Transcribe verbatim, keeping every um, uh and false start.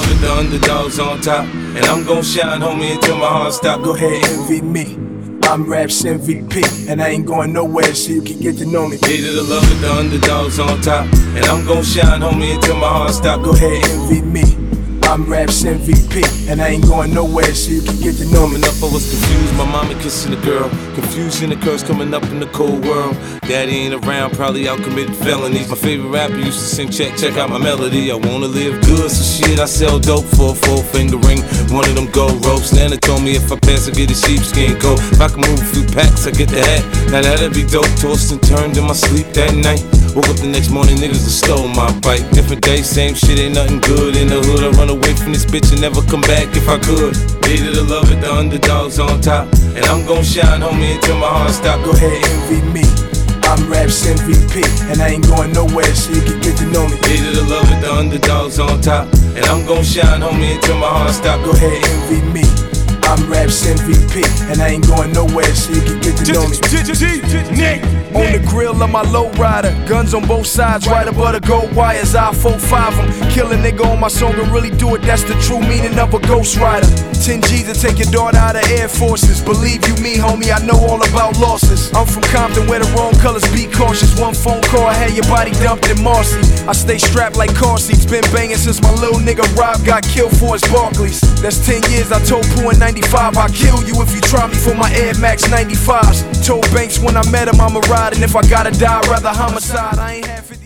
love it, the underdog's on top. And I'm gon' shine, homie, until my heart stop. Go ahead, envy me. I'm Raps M V P, and I ain't going nowhere, so you can get to know me. Hated to love it, the underdog's on top. And I'm gon' shine, homie, until my heart stop. Go ahead, envy me. I'm Raps M V P, and I ain't going nowhere, so you can get to know me. Coming up, I was confused, my mama kissing a girl. Confusion, the curse coming up in the cold world. Daddy ain't around, probably out committing felonies. My favorite rapper used to sing, check, check out my melody. I wanna live good, so shit, I sell dope for a four finger ring. One of them gold ropes. Nana told me if I pass, I get a sheepskin coat. If I can move a few packs, I get the hat. Now that'd be dope. Tossed and turned in my sleep that night. Woke up the next morning, niggas that stole my bike. Different day, same shit, ain't nothing good. In the hood, I run away from this bitch and never come back if I could. Hated to love it, the underdog's on top. And I'm gon' shine, homie, until my heart stop. Go ahead, envy me. I'm Raps M V P, and I ain't going nowhere, so you can get to know me. Hated to love it, the underdog's on top. And I'm gon' shine, homie, until my heart stop. Go ahead, envy me. I'm Raps M V P, and I ain't going nowhere, so you can get to know me. On the grill of my lowrider, guns on both sides, right above the gold wires. I four five them, kill a nigga on my song and really do it. That's the true meaning of a ghost rider. ten G's to take your daughter out of Air Forces. Believe you me, homie, I know all about losses. I'm from Compton where the wrong colors be cautious. One phone call, I had your body dumped in Marcy. I stay strapped like car seats, been banging since my little nigga Rob got killed for his Barclays. That's ten years, I told Pooh in ninety-five, I'll kill you if you try me for my Air Max ninety-fives. Told Banks when I met him I'ma ride, and if I gotta die, I'd rather homicide. I ain't have fifty